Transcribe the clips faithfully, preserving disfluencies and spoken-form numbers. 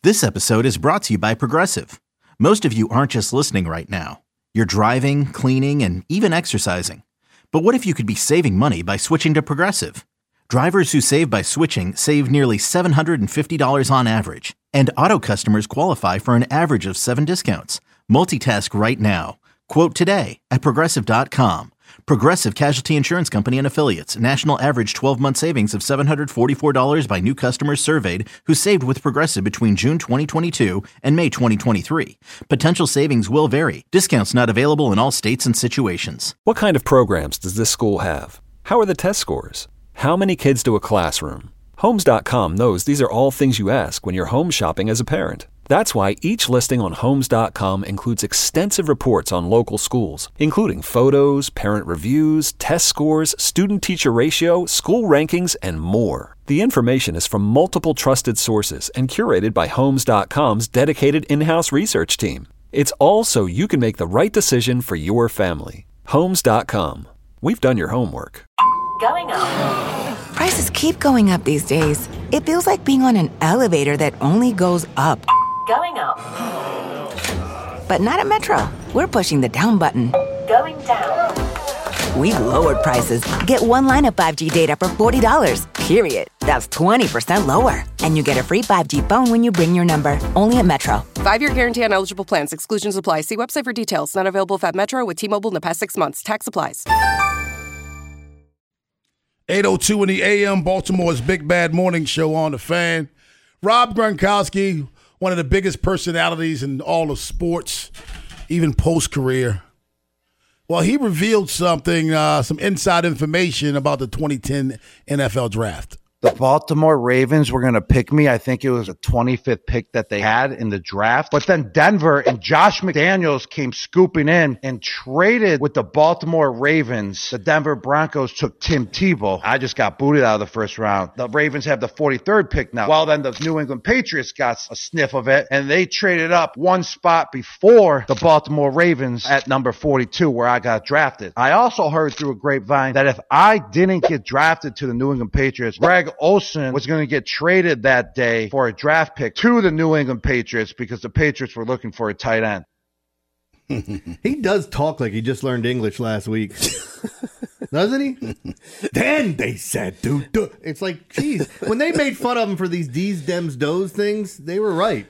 This episode is brought to you by Progressive. Most of you aren't just listening right now. You're driving, cleaning, and even exercising. But what if you could be saving money by switching to Progressive? Drivers who save by switching save nearly seven hundred fifty dollars on average. And auto customers qualify for an average of seven discounts. Multitask right now. Quote today at Progressive dot com. Progressive Casualty Insurance Company and Affiliates. National average twelve-month savings of seven hundred forty-four dollars by new customers surveyed who saved with Progressive between June twenty twenty-two and May twenty twenty-three. Potential savings will vary. Discounts not available in all states and situations. What kind of programs does this school have? How are the test scores? How many kids do a classroom? Homes dot com knows these are all things you ask when you're home shopping as a parent. That's why each listing on Homes dot com includes extensive reports on local schools, including photos, parent reviews, test scores, student-teacher ratio, school rankings, and more. The information is from multiple trusted sources and curated by Homes dot com's dedicated in-house research team. It's all so you can make the right decision for your family. Homes dot com. We've done your homework. Going up. Prices keep going up these days. It feels like being on an elevator that only goes up. Going up. But not at Metro. We're pushing the down button. Going down. We've lowered prices. Get one line of five G data for forty dollars, period. That's twenty percent lower. And you get a free five G phone when you bring your number. Only at Metro. Five-year guarantee on eligible plans. Exclusions apply. See website for details. Not available at Metro with T-Mobile in the past six months. Tax applies. eight oh two in the A M, Baltimore's Big Bad Morning Show on the Fan. Rob Gronkowski, one of the biggest personalities in all of sports, even post-career. Well, he revealed something, uh, some inside information about the twenty ten N F L Draft. The Baltimore Ravens were going to pick me. I think it was a twenty-fifth pick that they had in the draft. But then Denver and Josh McDaniels came scooping in and traded with the Baltimore Ravens. The Denver Broncos took Tim Tebow. I just got booted out of the first round. The Ravens have the forty-third pick now. Well, then the New England Patriots got a sniff of it, and they traded up one spot before the Baltimore Ravens at number forty-two, where I got drafted. I also heard through a grapevine that if I didn't get drafted to the New England Patriots, Greg Olsen was going to get traded that day for a draft pick to the New England Patriots because the Patriots were looking for a tight end. He does talk like he just learned English last week. Doesn't he? Then they said, dude, dude. It's like, geez. When they made fun of him for these D's, Dems, Does things, they were right.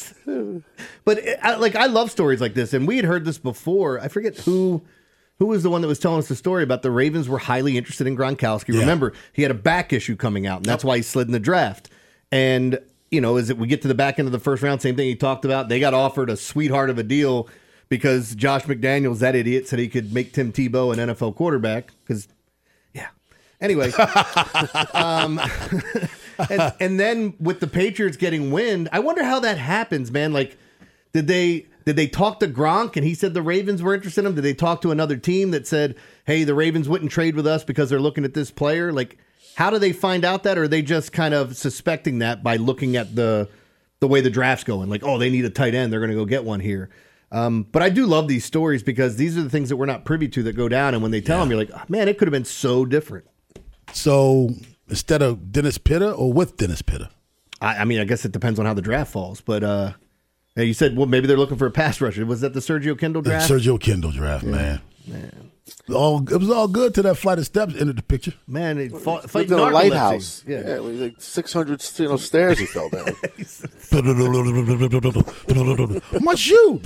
But, it, I, like, I love stories like this. And we had heard this before. I forget who... Who was the one that was telling us the story about the Ravens were highly interested in Gronkowski? Yeah. Remember, he had a back issue coming out, and that's why he slid in the draft. And, you know, as it, we get to the back end of the first round, same thing he talked about. They got offered a sweetheart of a deal because Josh McDaniels, that idiot, said he could make Tim Tebow an N F L quarterback. Because, yeah. Anyway. um, and, and then with the Patriots getting wind, I wonder how that happens, man. Like, did they... Did they talk to Gronk and he said the Ravens were interested in him? Did they talk to another team that said, hey, the Ravens wouldn't trade with us because they're looking at this player? Like, how do they find out that? Or are they just kind of suspecting that by looking at the the way the draft's going? Like, oh, they need a tight end. They're going to go get one here. Um, but I do love these stories because these are the things that we're not privy to that go down. And when they tell yeah. them, you're like, oh, man, it could have been so different. So instead of Dennis Pitta or with Dennis Pitta? I, I mean, I guess it depends on how the draft falls. But, uh, yeah, you said, well, maybe they're looking for a pass rusher. Was that the Sergio Kindle draft? The Sergio Kindle draft, yeah. man. Man. All, it was all good till that flight of steps entered the picture. Man, it fought, fighting a lighthouse. Yeah, yeah like six hundred you know, stairs he fell down. My shoe.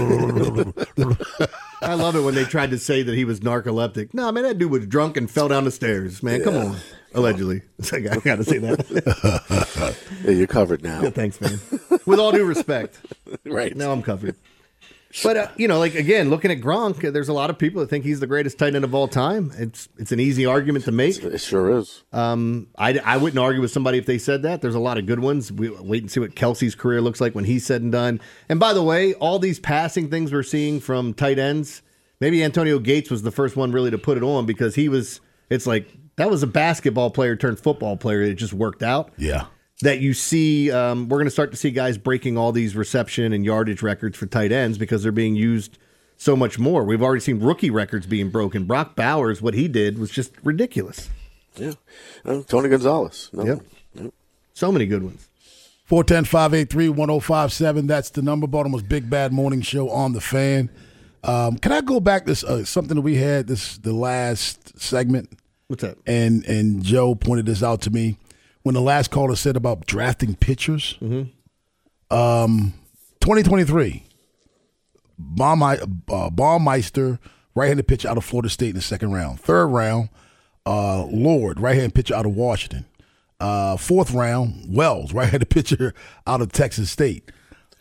I love it when they tried to say that he was narcoleptic. No, man, that dude was drunk and fell down the stairs. Man, yeah. Come on. Allegedly. I got to say that. Yeah, you're covered now. Yeah, thanks, man. With all due respect. Right. Now I'm covered. But, uh, you know, like, again, looking at Gronk, there's a lot of people that think he's the greatest tight end of all time. It's it's an easy argument to make. It sure is. Um, I, I wouldn't argue with somebody if they said that. There's a lot of good ones. We wait and see what Kelsey's career looks like when he's said and done. And, by the way, all these passing things we're seeing from tight ends, maybe Antonio Gates was the first one really to put it on because he was, it's like, that was a basketball player turned football player. It just worked out. Yeah. That you see, um, we're going to start to see guys breaking all these reception and yardage records for tight ends because they're being used so much more. We've already seen rookie records being broken. Brock Bowers, what he did was just ridiculous. Yeah. Um, Tony Gonzalez. No. Yep. yep. So many good ones. four one zero, five eight three, one zero five seven. That's the number. Baltimore's Big Bad Morning Show on the Fan. Um, can I go back to uh, something that we had this the last segment? What's that? And and Joe pointed this out to me when the last caller said about drafting pitchers. Mm-hmm. Um, twenty twenty-three, Baum, uh, Baumeister, right-handed pitcher out of Florida State in the second round. Third round, uh, Lord, right-handed pitcher out of Washington. Uh, fourth round, Wells, right-handed pitcher out of Texas State.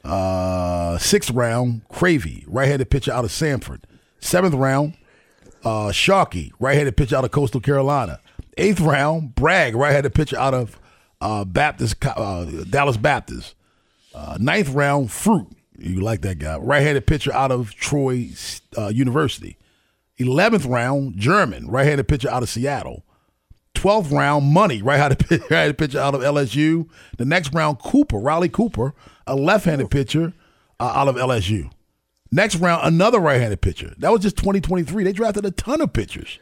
Uh, sixth round, Cravey, right-handed pitcher out of Sanford. Seventh round, uh, Sharkey, right-handed pitcher out of Coastal Carolina. Eighth round, Bragg, right-handed pitcher out of uh, Baptist, uh, Dallas Baptist. Uh, ninth round, Fruit, you like that guy, right-handed pitcher out of Troy uh, University. Eleventh round, German, right-handed pitcher out of Seattle. twelfth round, Money, right-handed pitcher out of L S U. The next round, Cooper, Riley Cooper, a left-handed pitcher uh, out of L S U. Next round, another right-handed pitcher. That was just twenty twenty-three. They drafted a ton of pitchers.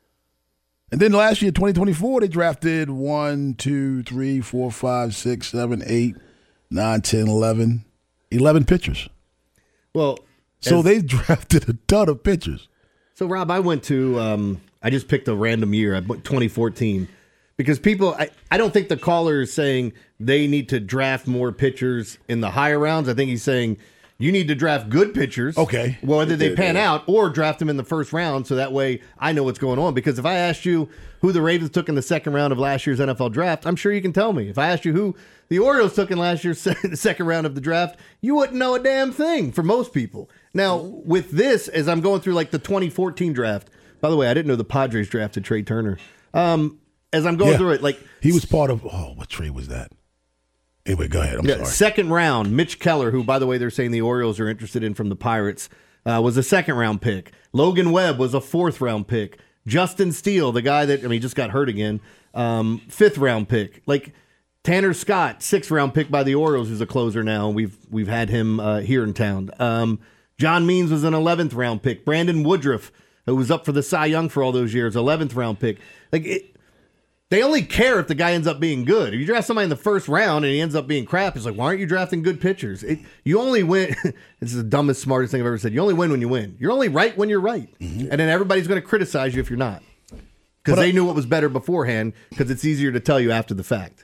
And then last year, twenty twenty-four, they drafted one, two, three, four, five, six, seven, eight, nine, ten, eleven, eleven pitchers. Well, so as, they drafted a ton of pitchers. So, Rob, I went to, um, I just picked a random year, I went twenty fourteen. Because people, I, I don't think the caller is saying they need to draft more pitchers in the higher rounds. I think he's saying you need to draft good pitchers. Okay. Whether they pan out or draft them in the first round so that way I know what's going on. Because if I asked you who the Ravens took in the second round of last year's N F L draft, I'm sure you can tell me. If I asked you who the Orioles took in last year's second round of the draft, you wouldn't know a damn thing for most people. Now, with this, as I'm going through like the twenty fourteen draft, by the way, I didn't know the Padres drafted Trey Turner. Um, as I'm going yeah. through it, like he was part of, oh, what trade was that? Anyway, go ahead. I'm yeah, sorry. Second round, Mitch Keller, who, by the way, they're saying the Orioles are interested in from the Pirates, uh, was a second round pick. Logan Webb was a fourth round pick. Justin Steele, the guy that, I mean, just got hurt again, um, fifth round pick. Like Tanner Scott, sixth round pick by the Orioles, who's a closer now. We've we've had him uh, here in town. Um, John Means was an eleventh round pick. Brandon Woodruff, who was up for the Cy Young for all those years, eleventh round pick. Like it. They only care if the guy ends up being good. If you draft somebody in the first round and he ends up being crap, it's like, why aren't you drafting good pitchers? It, you only win. This is the dumbest, smartest thing I've ever said. You only win when you win. You're only right when you're right. Mm-hmm. And then everybody's going to criticize you if you're not. Because they knew what was better beforehand, because it's easier to tell you after the fact.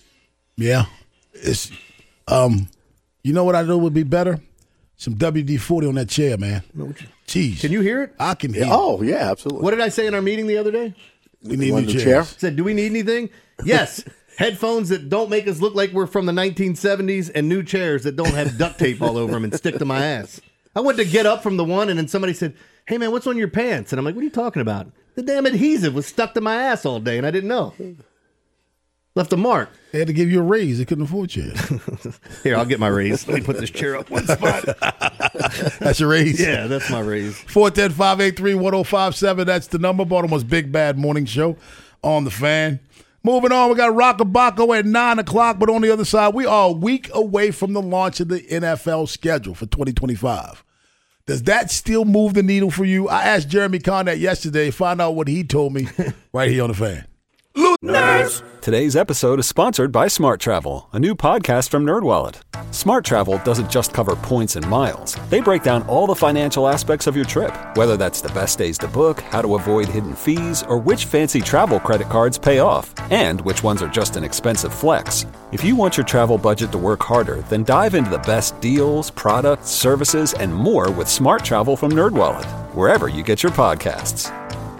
Yeah. It's, um, you know what I know would be better? Some W D forty on that chair, man. Jeez. Can you hear it? I can hear yeah. it. Oh, yeah, absolutely. What did I say in our meeting the other day? We need new chairs. chair? I said, do we need anything? Yes. Headphones that don't make us look like we're from the nineteen seventies and new chairs that don't have duct tape all over them and stick to my ass. I went to get up from the one and then somebody said, hey, man, what's on your pants? And I'm like, what are you talking about? The damn adhesive was stuck to my ass all day and I didn't know. Left a mark. They had to give you a raise. They couldn't afford you. Here, I'll get my raise. Let me put this chair up one spot. That's your raise? Yeah, that's my raise. four one zero, five eight three, one zero five seven. That's the number. Baltimore's Big Bad Morning Show on the Fan. Moving on, we got Rockabacco at nine o'clock, but on the other side, we are a week away from the launch of the N F L schedule for twenty twenty-five. Does that still move the needle for you? I asked Jeremy Conrad yesterday, find out what he told me right here on the Fan. Nerds. Today's episode is sponsored by Smart Travel, a new podcast from NerdWallet. Smart Travel doesn't just cover points and miles. They break down all the financial aspects of your trip, whether that's the best days to book, how to avoid hidden fees, or which fancy travel credit cards pay off, and which ones are just an expensive flex. If you want your travel budget to work harder, then dive into the best deals, products, services, and more with Smart Travel from NerdWallet, wherever you get your podcasts.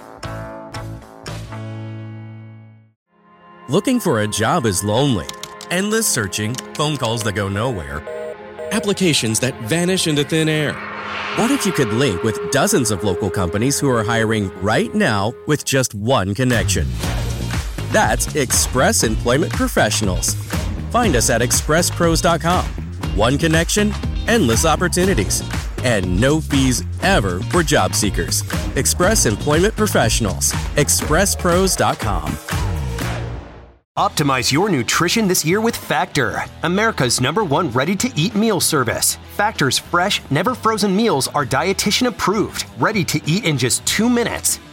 Looking for a job is lonely. Endless searching, phone calls that go nowhere, applications that vanish into thin air. What if you could link with dozens of local companies who are hiring right now with just one connection? That's Express Employment Professionals. Find us at express pros dot com. One connection, endless opportunities, and no fees ever for job seekers. Express Employment Professionals. express pros dot com. Optimize your nutrition this year with Factor, America's number one ready-to-eat meal service. Factor's fresh, never-frozen meals are dietitian approved, ready to eat in just two minutes.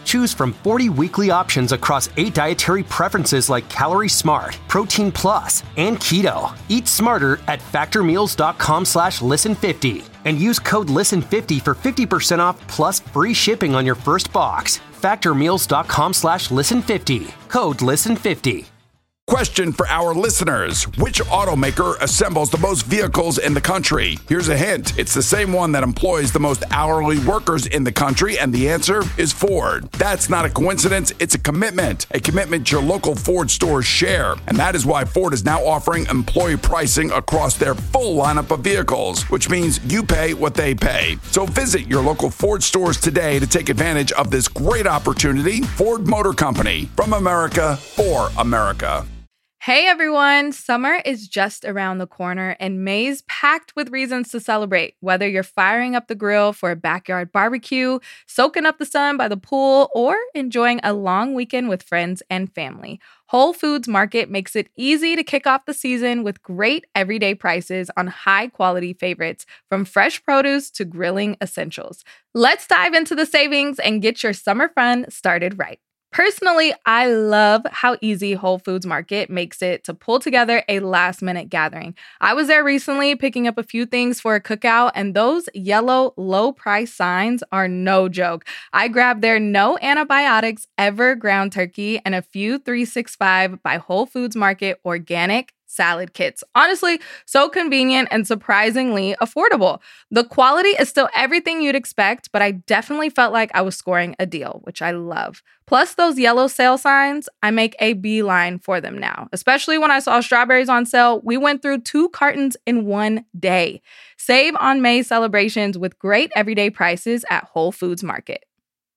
Choose from forty weekly options across eight dietary preferences like Calorie Smart, Protein Plus, and Keto. Eat smarter at factormeals.com slash listen fifty and use code listen fifty for fifty percent off plus free shipping on your first box. factormeals.com slash listen fifty. Code listen fifty. Question for our listeners. Which automaker assembles the most vehicles in the country? Here's a hint. It's the same one that employs the most hourly workers in the country, and the answer is Ford. That's not a coincidence. It's a commitment. A commitment your local Ford stores share. And that is why Ford is now offering employee pricing across their full lineup of vehicles, which means you pay what they pay. So visit your local Ford stores today to take advantage of this great opportunity. Ford Motor Company. From America, for America. Hey everyone, summer is just around the corner and May's packed with reasons to celebrate. Whether you're firing up the grill for a backyard barbecue, soaking up the sun by the pool, or enjoying a long weekend with friends and family, Whole Foods Market makes it easy to kick off the season with great everyday prices on high-quality favorites, from fresh produce to grilling essentials. Let's dive into the savings and get your summer fun started right. Personally, I love how easy Whole Foods Market makes it to pull together a last-minute gathering. I was there recently picking up a few things for a cookout, and those yellow low-price signs are no joke. I grabbed their no antibiotics ever ground turkey and a few three sixty-five by Whole Foods Market organic salad kits. Honestly, so convenient and surprisingly affordable. The quality is still everything you'd expect, but I definitely felt like I was scoring a deal, which I love. Plus those yellow sale signs, I make a beeline for them now. Especially when I saw strawberries on sale, we went through two cartons in one day. Save on May celebrations with great everyday prices at Whole Foods Market.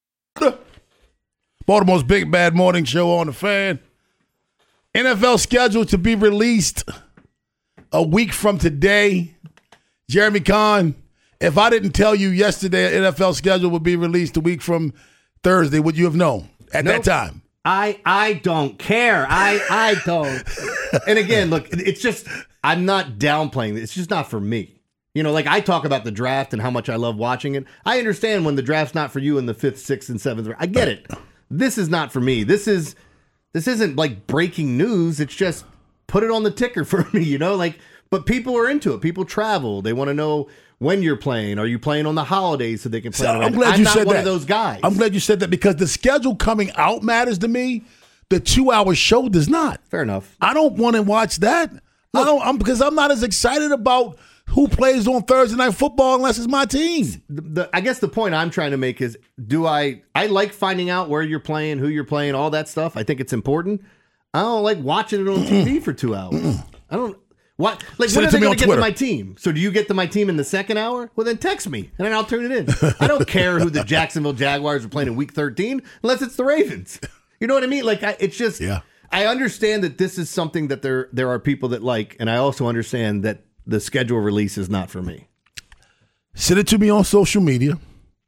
Baltimore's Big Bad Morning Show on the Fan. N F L schedule to be released a week from today. Jeremy Kahn, if I didn't tell you yesterday an N F L schedule would be released a week from Thursday, would you have known at Nope. that time? I I don't care. I I don't. And again, look, it's just I'm not downplaying it. It's just not for me. You know, like I talk about the draft and how much I love watching it. I understand when the draft's not for you in the fifth, sixth, and seventh. I get it. This is not for me. This is this isn't like breaking news. It's just put it on the ticker for me, you know? Like, but people are into it. People travel. They want to know when you're playing. Are you playing on the holidays so they can play? So on I'm it? glad I'm you not said one that. of those guys. I'm glad you said that because the schedule coming out matters to me. The two-hour show does not. Fair enough. I don't want to watch that. I don't. I'm because I'm not as excited about who plays on Thursday Night Football unless it's my team. The, the, I guess the point I'm trying to make is, do I? I like finding out where you're playing, who you're playing, all that stuff. I think it's important. I don't like watching it on T V for two hours. I don't. What? Like, Send when it are to they me going on to get to Twitter. my team? So do you get to my team in the second hour? Well, then text me, and then I'll turn it in. I don't care who the Jacksonville Jaguars are playing in Week thirteen, unless it's the Ravens. You know what I mean? Like, I, it's just. Yeah. I understand that this is something that there there are people that like, and I also understand that the schedule release is not for me. Send it to me on social media.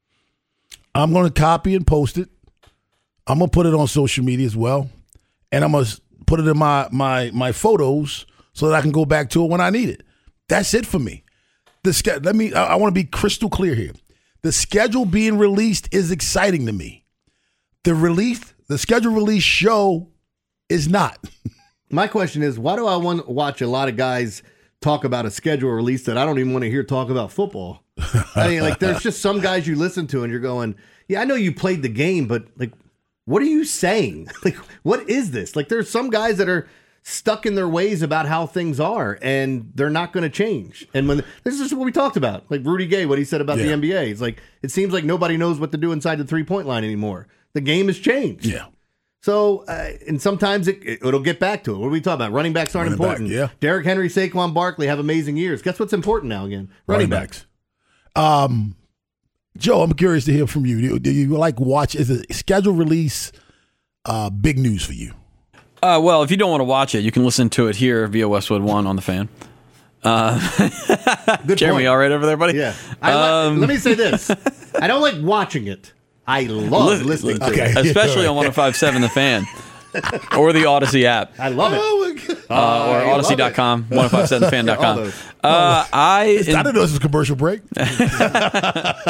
I'm going to copy and post it. I'm going to put it on social media as well, and I'm going to put it in my my my photos so that I can go back to it when I need it. That's it for me. The ske- let me. I, I want to be crystal clear here. The schedule being released is exciting to me. The release, the schedule release show is not. My question is, why do I want to watch a lot of guys talk about a schedule release that I don't even want to hear talk about football? I mean, like, there's just some guys you listen to and you're going, yeah, I know you played the game, but like, what are you saying? Like, what is this? Like, there's some guys that are stuck in their ways about how things are, and they're not going to change. And when this is what we talked about, like Rudy Gay, what he said about Yeah. the N B A, it's like, it seems like nobody knows what to do inside the three point line anymore. The game has changed. Yeah. So, uh, and sometimes it, it, it'll get back to it. What are we talking about? Running backs aren't Running back, important. yeah. Derrick Henry, Saquon Barkley have amazing years. Guess what's important now again? Running, Running backs. Um, Joe, I'm curious to hear from you. Do, do you like watch? Is a schedule release uh, big news for you? Uh, well, if you don't want to watch it, you can listen to it here via Westwood One on the Fan. Uh, Good Jeremy, point. all right over there, buddy? Yeah. I like, Um, let me say this. I don't like watching it. I love Li- listening to okay. it. Especially on one oh five point seven The Fan or the Odyssey app. I love it. Oh my God. Uh, or I love odyssey dot com, ten fifty-seven the fan dot Yeah, all com. those. Uh, I I didn't know this was a commercial break.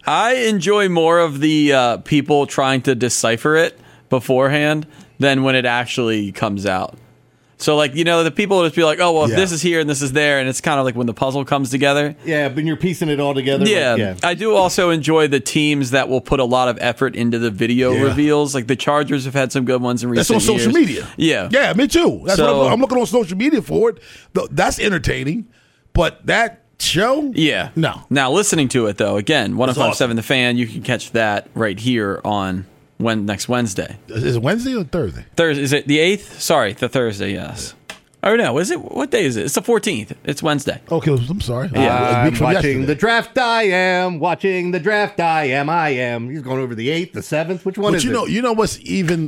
I enjoy more of the uh, people trying to decipher it beforehand than when it actually comes out. So, like, you know, the people will just be like, oh, well, if Yeah. this is here and this is there, and it's kind of like when the puzzle comes together. Yeah, but you're piecing it all together. Yeah, like, yeah. I do also enjoy the teams that will put a lot of effort into the video Yeah. reveals. Like the Chargers have had some good ones in That's recent on social years. media. Yeah. Yeah, me too. That's So- what I'm, I'm looking on social media for it. Th- That's entertaining. But that show? Yeah. No. Now, listening to it, though, again, one oh That's five point seven The Fan, you can catch that right here on when next Wednesday. Is it Wednesday or Thursday? Thursday. Is it the eighth? Sorry, the Thursday, yes. Oh, no. Is it? What day is it? It's the fourteenth. It's Wednesday. Okay, I'm sorry. Yeah. A week I'm from watching yesterday. the draft. I am watching the draft. I am. I am. He's going over the eighth, the seventh. Which one But is you it? know, you know what's even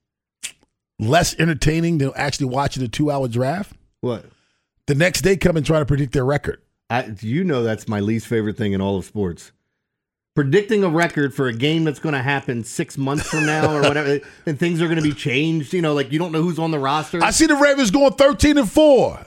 less entertaining than actually watching a two-hour draft? What? The next day, come and try to predict their record. I, you know that's my least favorite thing in all of sports. Predicting a record for a game that's going to happen six months from now or whatever, and things are going to be changed. You know, like you don't know who's on the roster. I see the Ravens going thirteen and four.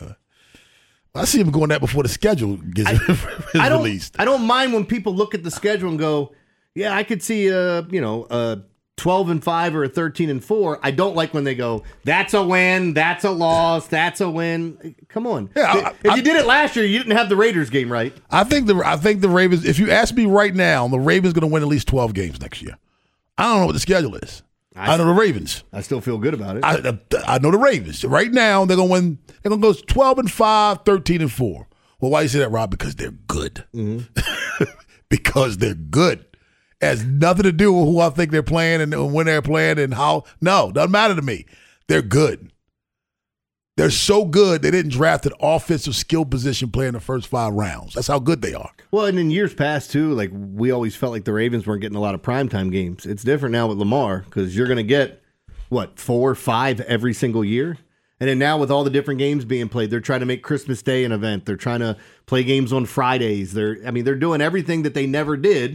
I see them going that before the schedule gets I don't, released. I don't mind when people look at the schedule and go, "Yeah, I could see a you know a twelve and five or a thirteen and four." I don't like when they go, "That's a win, that's a loss, that's a win." Come on. Yeah, I- if I- you did it last year, you didn't have the Raiders game right. I think the I think the Ravens. If you ask me right now, the Ravens going to win at least twelve games next year. I don't know what the schedule is. I, I- know the Ravens. I still feel good about it. I, I know the Ravens. Right now, they're going to win. They're going to go twelve and five, thirteen and four. Well, why you say that, Rob? Because they're good. Mm-hmm. Because they're good. It has nothing to do with who I think they're playing and when they're playing and how. No, doesn't matter to me. They're good. They're so good they didn't draft an offensive skill position player in the first five rounds. That's how good they are. Well, and in years past, too, like we always felt like the Ravens weren't getting a lot of primetime games. It's different now with Lamar because you're going to get, what, four, five every single year? And then now with all the different games being played, they're trying to make Christmas Day an event. They're trying to play games on Fridays. They're, I mean, they're doing everything that they never did.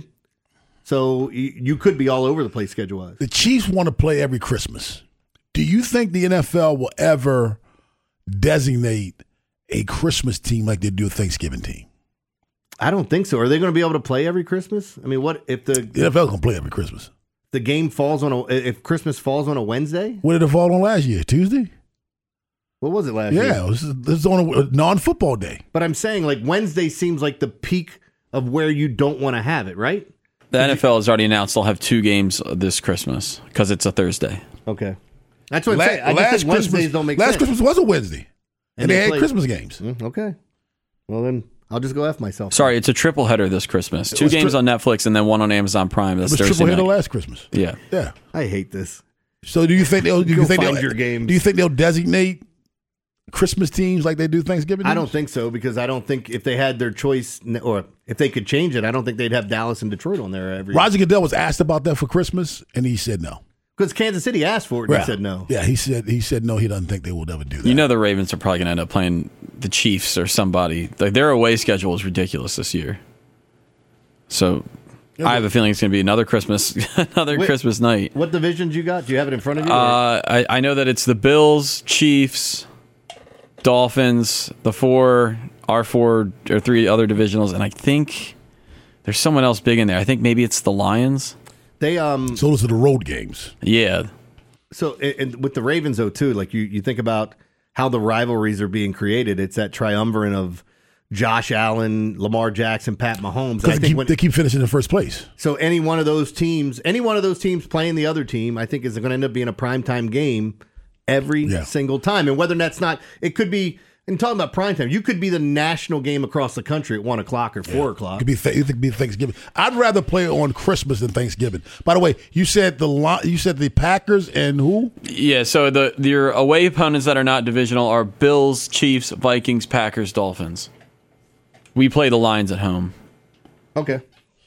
So you, you could be all over the place schedule-wise. The Chiefs want to play every Christmas. Do you think the N F L will ever designate a Christmas team like they do a Thanksgiving team? I don't think so. Are they going to be able to play every Christmas? I mean, what if the, The N F L can play every Christmas. the game falls on a if Christmas falls on a Wednesday? What did it fall on last year? Tuesday? What was it last year? Yeah, it was, it was on a non-football day. But I'm saying like Wednesday seems like the peak of where you don't want to have it, right? The N F L has already announced they'll have two games this Christmas because it's a Thursday. Okay. That's what I'm La- saying. I just last think Wednesdays Christmas, don't make last sense. Christmas was a Wednesday, and, And they, they had played- Christmas games. Mm, okay. Well, then I'll just go F myself. Sorry, it's a triple header this Christmas. Two was games tri- on Netflix and then one on Amazon Prime. It That's was Thursday triple header night. last Christmas. Yeah. Yeah. I hate this. So do you think they'll? Do you Go think find they'll, your games. Do you think they'll designate Christmas teams like they do Thanksgiving? I don't teams? think so because I don't think if they had their choice or if they could change it, I don't think they'd have Dallas and Detroit on there every Roger Goodell was asked about that for Christmas, and he said no. because Kansas City asked for it and Yeah. he said no. Yeah, he said he said no. He doesn't think they will ever do that. You know the Ravens are probably going to end up playing the Chiefs or somebody. Like their away schedule is ridiculous this year. So I have a feeling it's going to be another Christmas, another Wait, Christmas night. What divisions you got? Do you have it in front of you? or- Uh, I, I know that it's the Bills, Chiefs, Dolphins, the four, our four or three other divisionals, and I think there's someone else big in there. I think maybe it's the Lions. they um. So those are the road games. Yeah. So and and with the Ravens though too, like you you think about how the rivalries are being created. It's that triumvirate of Josh Allen, Lamar Jackson, Pat Mahomes. And I Because they, think keep- when, they keep finishing in first place. so any one of those teams, any one of those teams playing the other team, I think is going to end up being a primetime game every Yeah. single time. And whether that's not, it could be. And talking about primetime, you could be the national game across the country at one o'clock or four o'clock. It could be th- it could be Thanksgiving. I'd rather play on Christmas than Thanksgiving. By the way, you said the Li- you said the Packers and who? Yeah, so the your away opponents that are not divisional are Bills, Chiefs, Vikings, Packers, Dolphins. We play the Lions at home. Okay.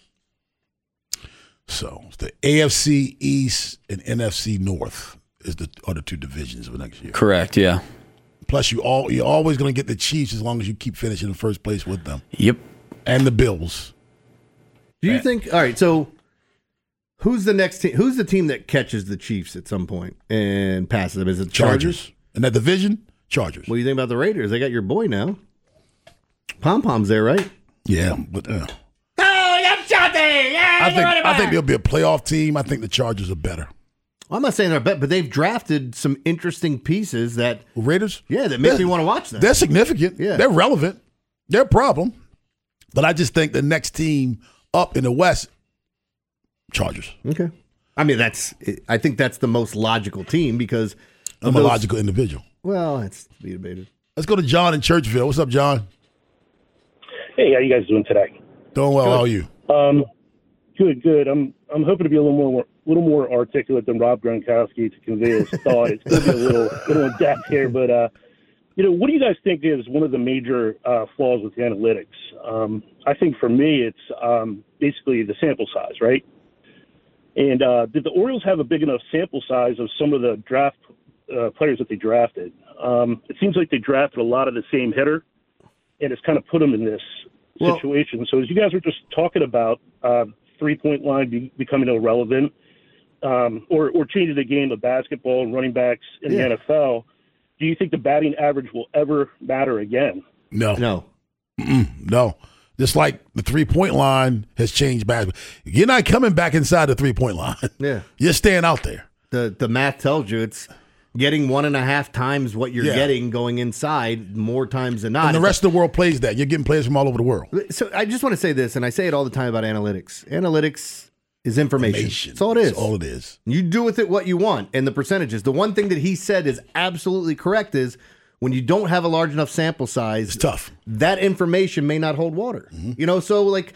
So the A F C East and N F C North is the are the two divisions of next year. Correct, yeah. Plus, you all you're always going to get the Chiefs as long as you keep finishing in first place with them. Yep. And the Bills. Do you think? All right. So, who's the next team? Who's the team that catches the Chiefs at some point and passes them? Is it the Chargers? Chargers. In that division, Chargers. What do you think about the Raiders? They got your boy now. Pom Pom's there, right? Yeah, but uh, Oh, I'm shot Hey, yeah, I think I think they'll be a playoff team. I think the Chargers are better. Well, I'm not saying they're better, but they've drafted some interesting pieces that Raiders. Yeah, that make they're, me want to watch them. They're significant. Yeah, they're relevant. They're a problem. But I just think the next team up in the West, Chargers. Okay. I mean, that's. I think that's the most logical team because I'm those, a logical individual. Well, it's to be debated. Let's go to John in Churchville. What's up, John? Hey, how you guys doing today? Doing well. Good. How are you? Um, good, good. I'm I'm hoping to be a little more little more articulate than Rob Gronkowski to convey his thought. It's going to be a little little in depth here, but uh, you know, what do you guys think is one of the major uh, flaws with the analytics? Um, I think for me, it's um, basically the sample size, right? And uh, did the Orioles have a big enough sample size of some of the draft uh, players that they drafted? Um, it seems like they drafted a lot of the same hitter, and it's kind of put them in this well, situation. So as you guys were just talking about uh, three-point line be, becoming irrelevant, um, or, or changing the game of basketball and running backs in yeah. the N F L, do you think the batting average will ever matter again? No. No. Mm-mm, no. Just like the three-point line has changed basketball. You're not coming back inside the three-point line. Yeah. You're staying out there. The the math tells you it's getting one and a half times what you're Yeah. getting going inside more times than not. And the rest of the world plays that. You're getting players from all over the world. So I just want to say this, and I say it all the time about analytics. Analytics is information. Information. That's all it is. That's all it is. You do with it what you want. And the percentages. The one thing that he said is absolutely correct is when you don't have a large enough sample size, it's tough. That information may not hold water. Mm-hmm. You know, so like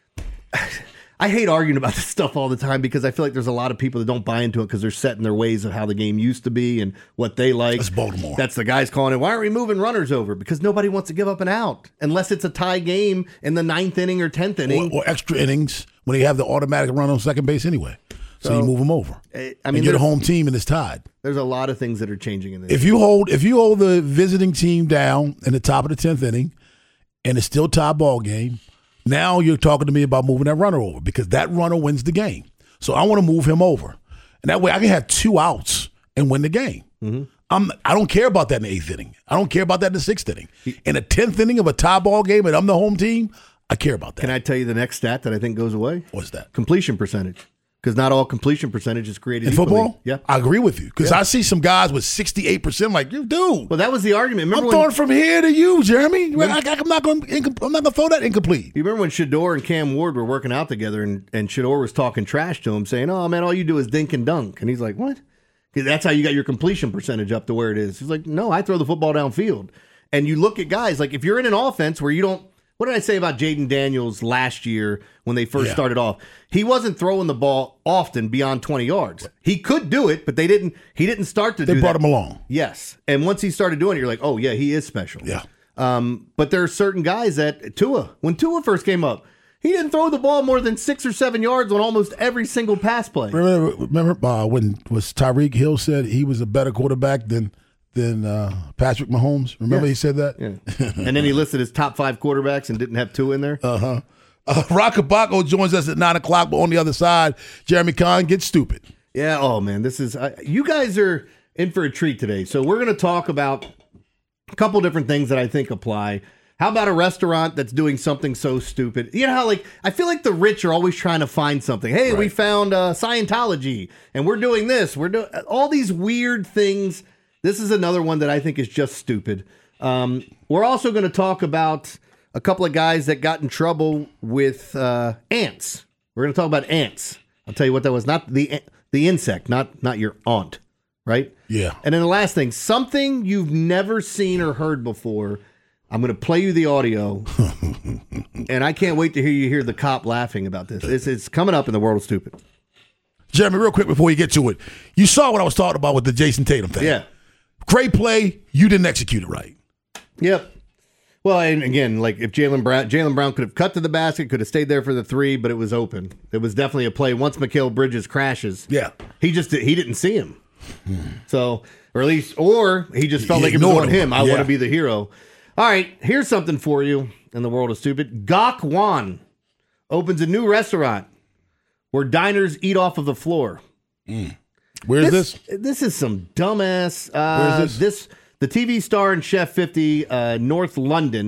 I hate arguing about this stuff all the time because I feel like there's a lot of people that don't buy into it because they're set in their ways of how the game used to be and what they like. That's Baltimore. That's the guys calling it, why aren't we moving runners over? Because nobody wants to give up an out unless it's a tie game in the ninth inning or tenth inning. Or, or extra innings when they have the automatic run on second base anyway. So, so you move them over. I mean, and you're the home team and it's tied. There's a lot of things that are changing in this. If you hold if you hold the visiting team down in the top of the tenth inning and it's still tie ball game, now you're talking to me about moving that runner over because that runner wins the game. So I want to move him over. And that way I can have two outs and win the game. Mm-hmm. I'm, I don't care about that in the eighth inning. I don't care about that in the sixth inning. In the tenth inning of a tie ball game and I'm the home team, I care about that. Can I tell you the next stat that I think goes away? What's that? Completion percentage. Because not all completion percentage is created in equally. football. Yeah, I agree with you. Because yeah. I see some guys with sixty-eight percent. Like, you dude. Well, that was the argument. Remember I'm when, throwing from here to you, Jeremy. When, I, I'm not going. I'm not going to throw that incomplete. You remember when Shador and Cam Ward were working out together, and and Shador was talking trash to him, saying, "Oh man, all you do is dink and dunk," and he's like, "What?" That's how you got your completion percentage up to where it is. He's like, "No, I throw the football downfield." And you look at guys like if you're in an offense where you don't. What did I say about Jaden Daniels last year when they first yeah. started off? He wasn't throwing the ball often beyond twenty yards. He could do it, but they didn't. He didn't start to they do brought that. him along. Yes. And once he started doing it, you're like, oh, yeah, he is special. Yeah. Um, but there are certain guys that Tua, when Tua first came up, he didn't throw the ball more than six or seven yards on almost every single pass play. Remember, remember uh, when was Tyreek Hill said he was a better quarterback than than uh, Patrick Mahomes? Remember yes. he said that? Yeah. And then he listed his top five quarterbacks and didn't have Tua in there. Uh-huh. Uh, Rockabako joins us at nine o'clock, but on the other side, Jeremy Kahn gets stupid. Yeah, oh man, this is, uh, you guys are in for a treat today. So we're going to talk about a couple different things that I think apply. How about a restaurant that's doing something so stupid? You know how, like, I feel like the rich are always trying to find something. Hey, right. we found uh, Scientology, and we're doing this. We're doing all these weird things. This is another one that I think is just stupid. Um, we're also going to talk about a couple of guys that got in trouble with uh, ants. We're going to talk about ants. I'll tell you what that was. Not the the insect, not not your aunt, right? Yeah. And then the last thing, something you've never seen or heard before. I'm going to play you the audio, and I can't wait to hear you hear the cop laughing about this. It's, it's coming up in the world of stupid. Jeremy, real quick before you get to it, you saw what I was talking about with the Jason Tatum thing. Yeah. Great play. You didn't execute it right. Yep. Well, and again, like if Jaylen Brown, Jaylen Brown could have cut to the basket, could have stayed there for the three, but it was open. It was definitely a play. Once Mikal Bridges crashes, yeah, he just he didn't see him. Hmm. So, or at least, or he just felt he like it was on him. him. I yeah. want to be the hero. All right, here's something for you in the world of stupid. Gok Wan opens a new restaurant where diners eat off of the floor. Mm. Where is this, this? This is some dumbass. Uh, Where is this? This the T V star and Chef fifty, uh, North London.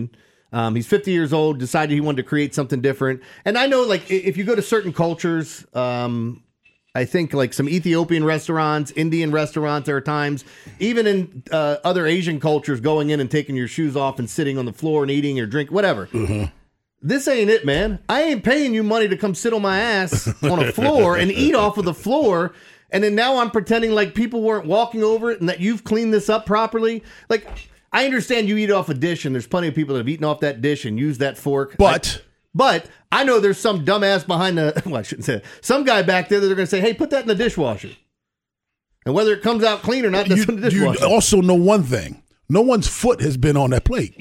Um, he's fifty years old, decided he wanted to create something different. And I know, like, i- if you go to certain cultures, um, I think like some Ethiopian restaurants, Indian restaurants, there are times, even in uh, other Asian cultures, going in and taking your shoes off and sitting on the floor and eating or drink, whatever. This ain't it, man. I ain't paying you money to come sit on my ass on a floor and eat off of the floor. And then now I'm pretending like people weren't walking over it and that you've cleaned this up properly. Like, I understand you eat off a dish and there's plenty of people that have eaten off that dish and used that fork. But... I, But I know there's some dumbass behind the, well, I shouldn't say that. Some guy back there that they're going to say, hey, put that in the dishwasher. And whether it comes out clean or not, that's You, in the you dishwasher. also know one thing. No one's foot has been on that plate.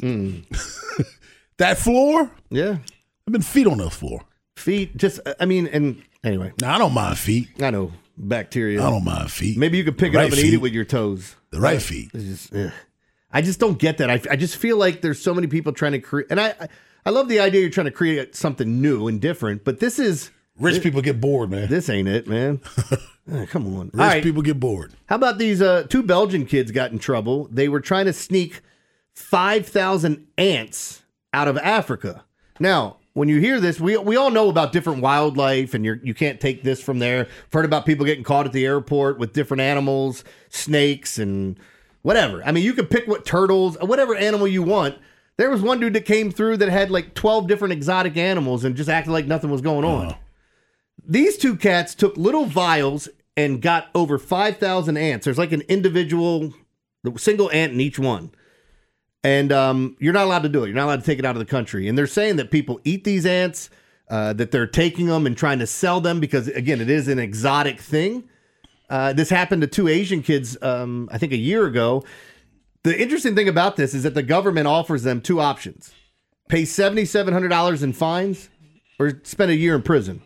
That floor? Yeah. I've been feet on the floor. Feet, just, I mean, and anyway. Now, I don't mind feet. I know. Bacteria. I don't mind feet. Maybe you could pick The it right up and feet. eat it with your toes. The right feet. It's just, ugh. I just don't get that. I, I just feel like there's so many people trying to create, and I, I I love the idea you're trying to create something new and different, but this is... Rich this, people get bored, man. This ain't it, man. Uh, come on. Rich All right. people get bored. How about these uh, two Belgian kids got in trouble? They were trying to sneak five thousand ants out of Africa. Now, when you hear this, we we all know about different wildlife, and you're, you can't take this from there. I've heard about people getting caught at the airport with different animals, snakes, and whatever. I mean, you could pick what turtles, whatever animal you want. There was one dude that came through that had like twelve different exotic animals and just acted like nothing was going on. Uh-huh. These two cats took little vials and got over five thousand ants. There's like an individual, single ant in each one. And um, you're not allowed to do it. You're not allowed to take it out of the country. And they're saying that people eat these ants, uh, that they're taking them and trying to sell them because, again, it is an exotic thing. Uh, this happened to two Asian kids, um, I think a year ago. The interesting thing about this is that the government offers them two options. Pay seven thousand seven hundred dollars in fines or spend a year in prison.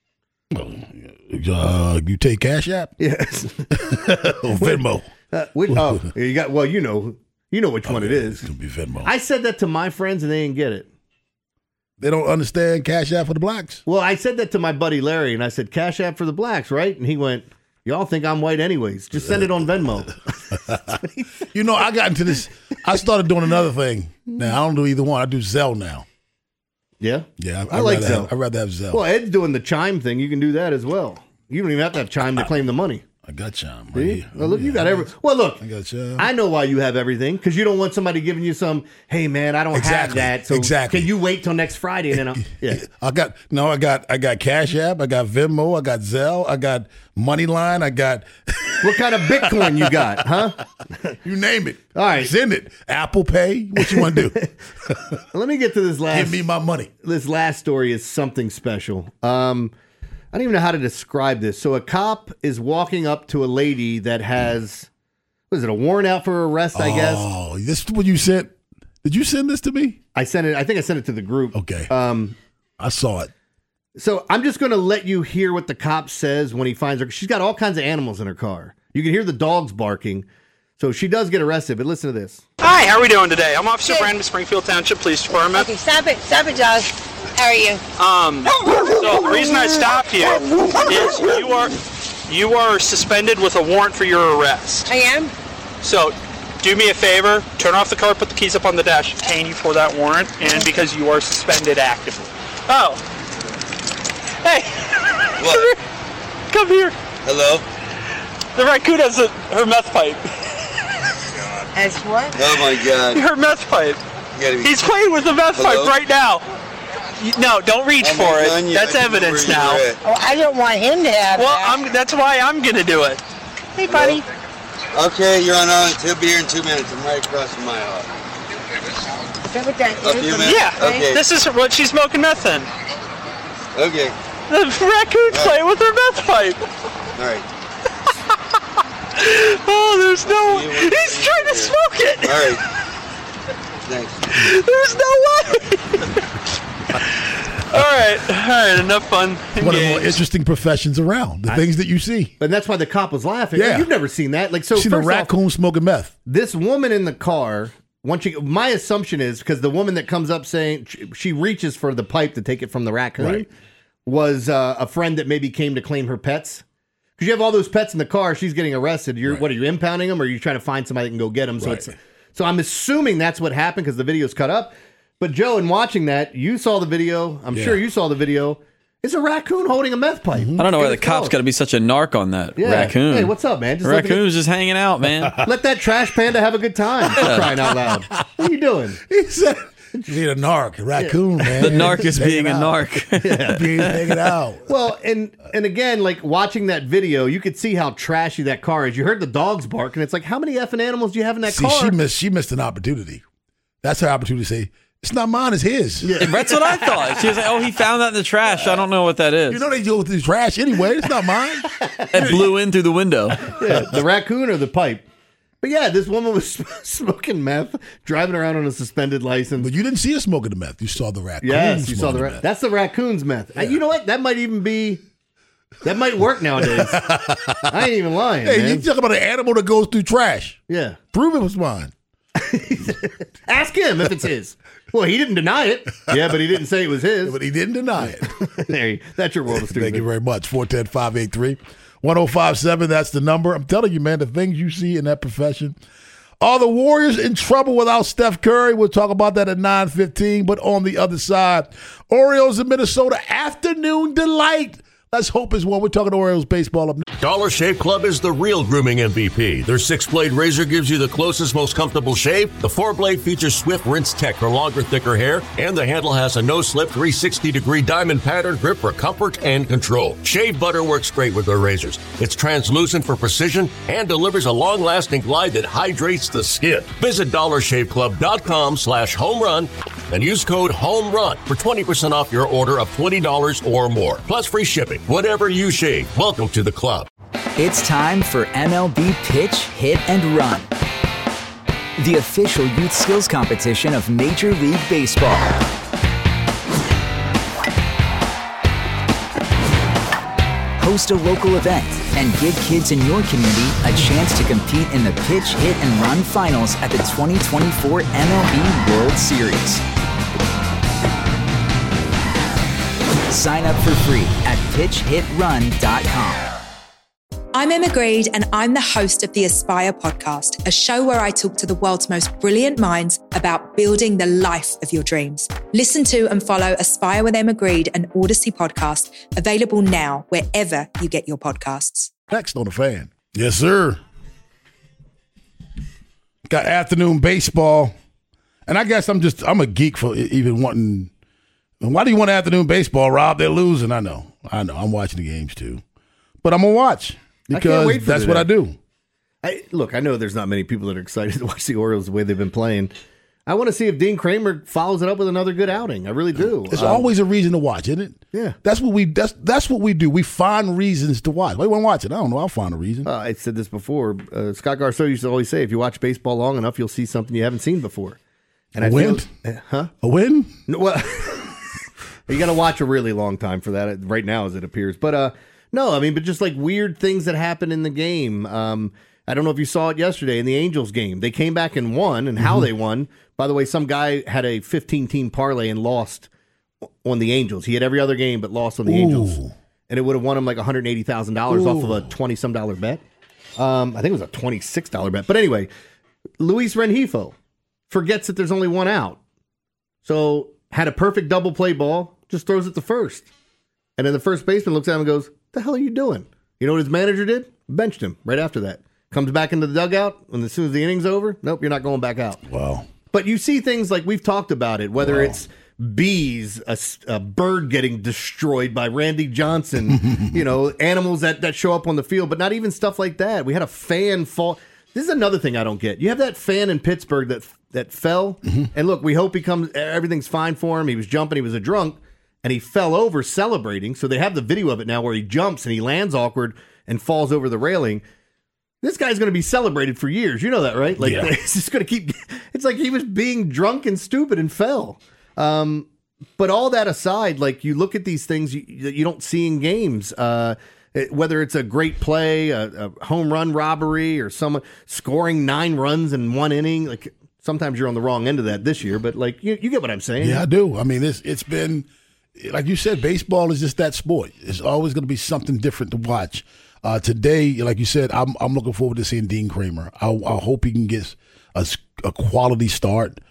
Uh, you take Cash App? Yes. Or Venmo? Uh, which, oh, you got, well, you know, you know which oh, one it yeah, is. It's going to be Venmo. I said that to my friends and they didn't get it. They don't understand Cash App for the blacks? Well, I said that to my buddy Larry and I said, Cash App for the blacks, right? And he went, y'all think I'm white anyways. Just send it on Venmo. You know, I got into this. I started doing another thing. Now, I don't do either one. I do Zelle now. Yeah? Yeah. I, I like rather Zelle. Have, I'd rather have Zelle. Well, Ed's doing the Chime thing. You can do that as well. You don't even have to have Chime to claim the money. I got Chime right See? here. Well, look, yeah, you got I every. Well, look, I got Chime. I know why you have everything because you don't want somebody giving you some. Hey, man, I don't Exactly. have that. So Exactly. can you wait till next Friday and then I'll, yeah. I got no. I got. I got Cash App. I got Venmo. I got Zelle. I got Moneyline. I got. What kind of Bitcoin you got, huh? You name it. All right, send it. Apple Pay. What you want to do? Let me get to this last. Give me my money. This last story is something special. Um, I don't even know how to describe this. So a cop is walking up to a lady that has, what is it, a warrant out for arrest, I guess? Oh, this is what you sent. Did you send this to me? I sent it. I think I sent it to the group. Okay. Um, I saw it. So I'm just going to let you hear what the cop says when he finds her. She's got all kinds of animals in her car. You can hear the dogs barking. So she does get arrested, but listen to this. Hi, how are we doing today? I'm Officer Brandon, Springfield Township Police Department. Okay, stop it. Stop it, Josh. How are you? Um, so the reason I stopped you is you are you are suspended with a warrant for your arrest. I am? So do me a favor, turn off the car, put the keys up on the dash, detain you for that warrant, and because you are suspended actively. Oh. Hey. What? Come here. Hello? The raccoon has a, her meth pipe. As what? Oh my God. Her meth pipe. Be He's playing with the meth Hello? pipe right now. You, no, don't reach I'm for not it. done yet. That's I know evidence where now. you're at. Oh, I don't want him to have Well, that. I'm, that's why I'm going to do it. Hey, buddy. Okay, you're on on. He'll be here in two minutes. I'm right across from my house. Is that what that A is? few minutes? Yeah, Okay. this is what she's smoking meth in. Okay. The raccoon's All right. playing with her meth pipe. All right. Oh, there's no... You want He's to trying to here. smoke it. All right. Thanks. There's no way. All right, all right, enough fun. One of the more interesting professions around. The I- things that you see. And that's why the cop was laughing. Yeah. You've never seen that. Like, so Seen a first off, raccoon smoking meth. this woman in the car, once she, my assumption is because the woman that comes up saying she, she reaches for the pipe to take it from the raccoon Right. was uh, a friend that maybe came to claim her pets. Because you have all those pets in the car, she's getting arrested. You're Right. what are you impounding them, or are you trying to find somebody that can go get them? So Right. it's so I'm assuming that's what happened because the video's cut up. But Joe, in watching that, you saw the video. I'm Yeah. sure you saw the video. It's a raccoon holding a meth pipe. I don't know why the cops got to be such a narc on that Yeah. raccoon. Hey, what's up, man? Just let the- Raccoon's just hanging out, man. Let that trash panda have a good time. For crying out loud. What are you doing? He said, you need a narc, a raccoon, man. The narc is Hanging being a out. narc. Yeah, being hanging out. Well, and and again, like watching that video, you could see how trashy that car is. You heard the dogs bark, and it's like, how many effing animals do you have in that See, car? she missed. She missed an opportunity. That's her opportunity to say, "It's not mine. It's his." Yeah. That's what I thought. She was like, "Oh, he found that in the trash. I don't know what that is." You know they go through trash anyway. It's not mine. It blew in through the window. Yeah, the raccoon or the pipe. But yeah, this woman was smoking meth, driving around on a suspended license. But you didn't see her smoking the meth. You saw the raccoon. Yes, you saw the smoking ra- meth. That's the raccoon's meth. Uh, You know what? That might even be. That might work nowadays. I ain't even lying. Hey, man. you talk about an animal that goes through trash. Yeah. Prove it was mine. Ask him if it's his. Well, he didn't deny it. Yeah, but he didn't say it was his. But he didn't deny it. There you, that's your world of stupid. Thank you very much. four one zero, five eight three, one zero five seven. That's the number. I'm telling you, man, the things you see in that profession. Are the Warriors in trouble without Steph Curry? We'll talk about that at nine fifteen. But on the other side, Orioles in Minnesota, afternoon delight. Let's hope it's one. We're talking Orioles baseball up next. Dollar Shave Club is the real grooming M V P. Their six-blade razor gives you the closest, most comfortable shave. The four-blade features Swift Rinse Tech for longer, thicker hair. And the handle has a no-slip three sixty degree diamond pattern grip for comfort and control. Shave butter works great with their razors. It's translucent for precision and delivers a long-lasting glide that hydrates the skin. Visit dollar shave club dot com slash home run and use code HOMERUN for twenty percent off your order of twenty dollars or more. Plus free shipping. Whatever you shave, welcome to the club. It's time for M L B Pitch, Hit, and Run, the official youth skills competition of Major League Baseball. Host a local event and give kids in your community a chance to compete in the Pitch, Hit, and Run finals at the twenty twenty-four M L B World Series. Sign up for free at pitch hit run dot com. I'm Emma Greed, and I'm the host of the Aspire podcast, a show where I talk to the world's most brilliant minds about building the life of your dreams. Listen to and follow Aspire with Emma Greed, an Odyssey podcast, available now wherever you get your podcasts. Next on the Fan. Yes, sir. Got afternoon baseball. And I guess I'm just, I'm a geek for even wanting. Why do you want afternoon baseball, Rob? They're losing. I know. I know. I'm watching the games too. But I'm going to watch because that's what I do. I, look, I know there's not many people that are excited to watch the Orioles the way they've been playing. I want to see if Dean Kramer follows it up with another good outing. I really do. There's Um, always a reason to watch, isn't it? Yeah. That's what we that's that's what we do. We find reasons to watch. Why you want to watch it? I don't know. I'll find a reason. Uh, I said this before. Uh, Scott Garceau used to always say, if you watch baseball long enough, you'll see something you haven't seen before. And A I win? Feel, uh, huh? A win? No, well, you got to watch a really long time for that right now, as it appears. But uh, no, I mean, but just like weird things that happen in the game. Um, I don't know if you saw it yesterday in the Angels game. They came back and won, and how Mm-hmm. they won. By the way, some guy had a fifteen-team parlay and lost on the Angels. He had every other game but lost on the Ooh. Angels. And it would have won him like one hundred eighty thousand dollars off of a Ooh. twenty-some dollar bet. Um, I think it was a twenty-six dollar bet. But anyway, Luis Rengifo forgets that there's only one out. So had a perfect double play ball, just throws it to first. And then the first baseman looks at him and goes, the hell are you doing? You know what his manager did? Benched him right after that. Comes back into the dugout, and as soon as the inning's over, nope, you're not going back out. Wow. But you see things like we've talked about it, whether Wow. it's bees, a, s- a bird getting destroyed by Randy Johnson, you know, animals that, that show up on the field, but not even stuff like that. We had a fan fall. This is another thing I don't get. You have that fan in Pittsburgh that that fell, and look, we hope he comes. Everything's fine for him. He was jumping. He was a drunk, and he fell over celebrating. So they have the video of it now where he jumps and he lands awkward and falls over the railing. This guy's going to be celebrated for years. You know that, right? Like, Yeah. it's just going to keep. It's like he was being drunk and stupid and fell. Um, but all that aside, like you look at these things you, that you don't see in games. Uh, it- whether it's a great play, a, a home run robbery, or someone scoring nine runs in one inning. Like sometimes you're on the wrong end of that this year, but like you, you get what I'm saying. Yeah, I do. I mean, it's it's been like you said, baseball is just that sport. It's always going to be something different to watch. Uh, today, like you said, I'm I'm looking forward to seeing Dean Kramer. I, I hope he can get a, s- a quality start.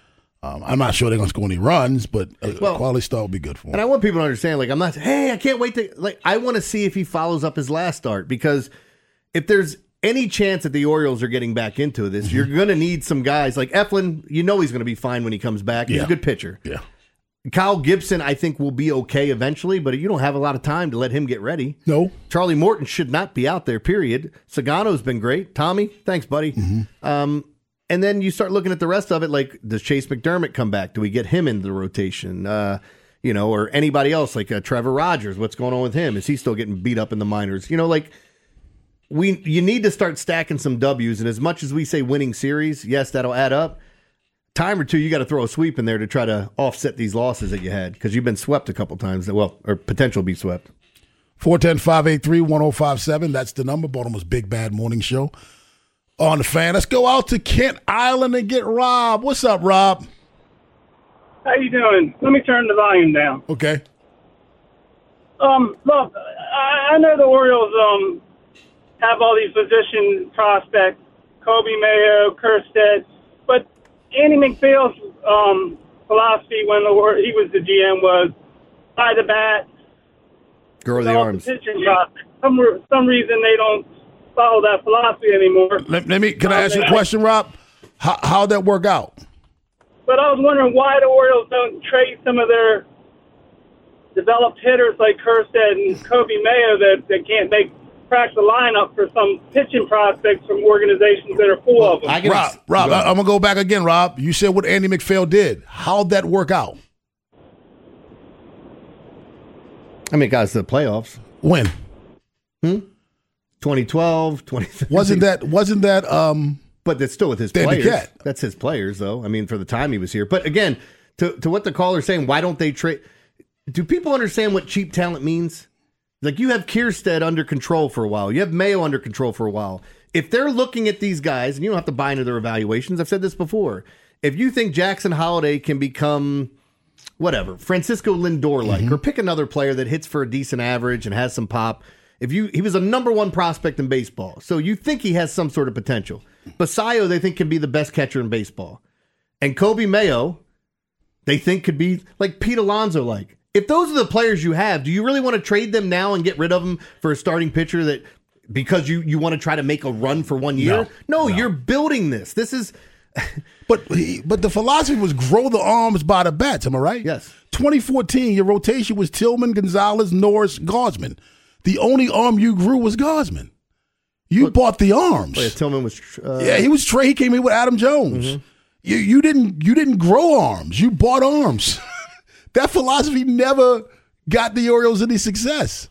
Um, I'm not sure they're going to score any runs, but a, Well, a quality start would be good for him. And I want people to understand, like, I'm not, hey, I can't wait to, like, I want to see if he follows up his last start, because if there's any chance that the Orioles are getting back into this, mm-hmm. you're going to need some guys like Eflin. You know he's going to be fine when he comes back. He's Yeah. a good pitcher. Yeah. Kyle Gibson, I think, will be okay eventually, but you don't have a lot of time to let him get ready. No. Charlie Morton should not be out there, period. Sagano's been great. Tommy, thanks, buddy. Mm-hmm. Um, and then you start looking at the rest of it, like, does Chase McDermott come back? Do we get him into the rotation? Uh, you know, or anybody else, like uh, Trevor Rogers. What's going on with him? Is he still getting beat up in the minors? You know, like, we you need to start stacking some W's. And as much as we say winning series, yes, that'll add up. Time or two, you got to throw a sweep in there to try to offset these losses that you had, because you've been swept a couple times, well, or potential be swept. four one zero, five eight three, one zero five seven. That's the number. Baltimore's Big Bad Morning Show on the Fan. Let's go out to Kent Island and get Rob. What's up, Rob? How you doing? Let me turn the volume down. Okay. Um, look, I, I know the Orioles um have all these position prospects, Kobe Mayo, Kerstead, but Andy McPhail's um, philosophy when the, he was the G M was by the bat, grow the arms. Pitching prospects. Some some reason they don't follow that philosophy anymore. Let, let me. Can I ask you a question, Rob? How how'd that work out? But I was wondering why the Orioles don't trade some of their developed hitters like Kerstead and Kobe Mayo that, that can't make crack the lineup for some pitching prospects from organizations that are full of them. Rob, Rob, I, I'm gonna go back again. Rob, you said what Andy McPhail did. How'd that work out? I mean, guys, the playoffs. When? Hmm. twenty twelve, twenty thirteen. Wasn't that? Wasn't that? Um. But that's still with his Dan players. Duquette. That's his players, though. I mean, for the time he was here. But again, to to what the caller's saying, why don't they trade? Do people understand what cheap talent means? Like, you have Kierstead under control for a while. You have Mayo under control for a while. If they're looking at these guys, and you don't have to buy into their evaluations, I've said this before. If you think Jackson Holiday can become, whatever, Francisco Lindor-like, mm-hmm. or pick another player that hits for a decent average and has some pop. If you, he was a number one prospect in baseball, so you think he has some sort of potential. Basayo, they think, can be the best catcher in baseball. And Kobe Mayo, they think could be like Pete Alonso-like. If those are the players you have, do you really want to trade them now and get rid of them for a starting pitcher that because you, you want to try to make a run for one year? No, no, no. You're building this. This is... but but the philosophy was grow the arms by the bats, am I right? Yes. twenty fourteen, your rotation was Tillman, Gonzalez, Norris, Gosman. The only arm you grew was Gosman. You but, bought the arms. Yeah, Tillman was... Uh, yeah, he was trade. He came in with Adam Jones. Mm-hmm. You you didn't you didn't grow arms. You bought arms. That philosophy never got the Orioles any success.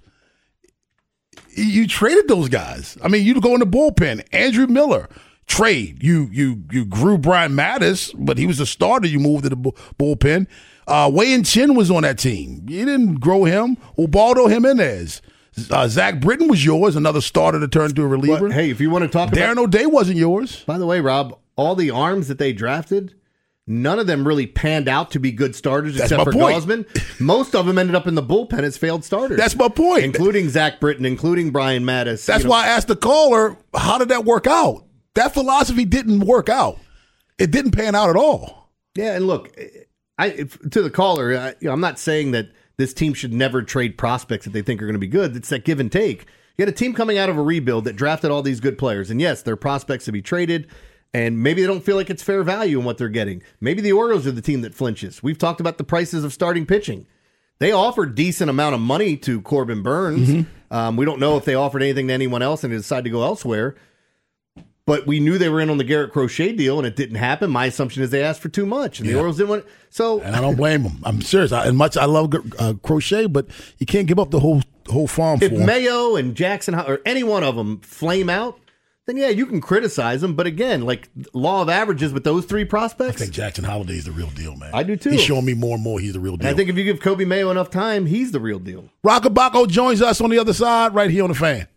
You traded those guys. I mean, you go in the bullpen. Andrew Miller, trade. You you you grew Brian Mattis, but he was a starter. You moved to the bu- bullpen. Uh, Wei Chin was on that team. You didn't grow him. Ubaldo Jimenez. Uh, Zach Britton was yours, another starter to turn into a reliever. But, hey, if you want to talk Darren about... O'Day wasn't yours. By the way, Rob, all the arms that they drafted... None of them really panned out to be good starters. That's except my for point. Gosman. Most of them ended up in the bullpen as failed starters. That's my point. Including Zach Britton, including Brian Mattis. That's you know. why I asked the caller, how did that work out? That philosophy didn't work out. It didn't pan out at all. Yeah, and look, I if, to the caller, I, you know, I'm not saying that this team should never trade prospects that they think are going to be good. It's that give and take. You had a team coming out of a rebuild that drafted all these good players. And yes, they're prospects to be traded. And maybe they don't feel like it's fair value in what they're getting. Maybe the Orioles are the team that flinches. We've talked about the prices of starting pitching. They offered decent amount of money to Corbin Burns. Mm-hmm. Um, we don't know if they offered anything to anyone else and they decided to go elsewhere. But we knew they were in on the Garrett Crochet deal, and it didn't happen. My assumption is they asked for too much, and yeah. the Orioles didn't want it. So, and I don't blame them. I'm serious. I, and much I love uh, Crochet, but you can't give up the whole whole farm if for him. Mayo and Jackson or any one of them flame out, then yeah, you can criticize them. But again, like law of averages with those three prospects. I think Jackson Holiday is the real deal, man. I do too. He's showing me more and more he's the real deal. And I think if you give Kobe Mayo enough time, he's the real deal. Rockabacco joins us on the other side right here on The Fan.